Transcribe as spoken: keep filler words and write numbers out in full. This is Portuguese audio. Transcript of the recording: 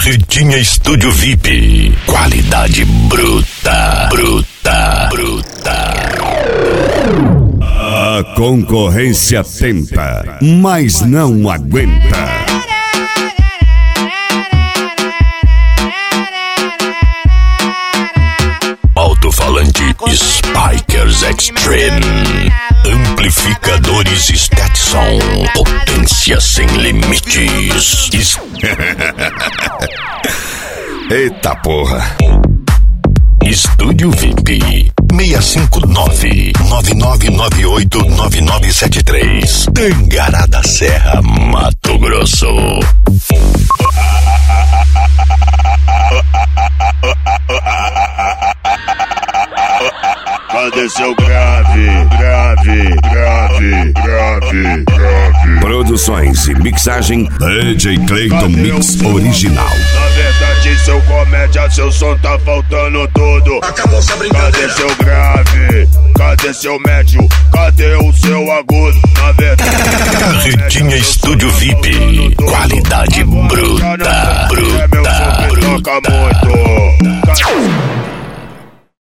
Ritinha Estúdio V I P. Qualidade bruta, bruta, bruta. A concorrência tenta, mas não aguenta. Alto-falante Spikers Extreme. Amplificadores Stetson. Potência sem limites. Es... Eita porra. Estúdio V I P seis cinco nove, nove nove nove oito, nove nove sete três. Tangará da Serra, Mato Grosso. Cadê seu grave, grave, grave, grave, grave? Produções e mixagem D J Clayton Mix Original. Na verdade, seu comédia, seu som tá faltando tudo. Acabou essa brincadeira. Cadê seu grave? Cadê seu médio? Cadê o seu agudo? Na verdade, Ritinha Estúdio V I P. Qualidade bruta, bruta, bruta. Toca muito.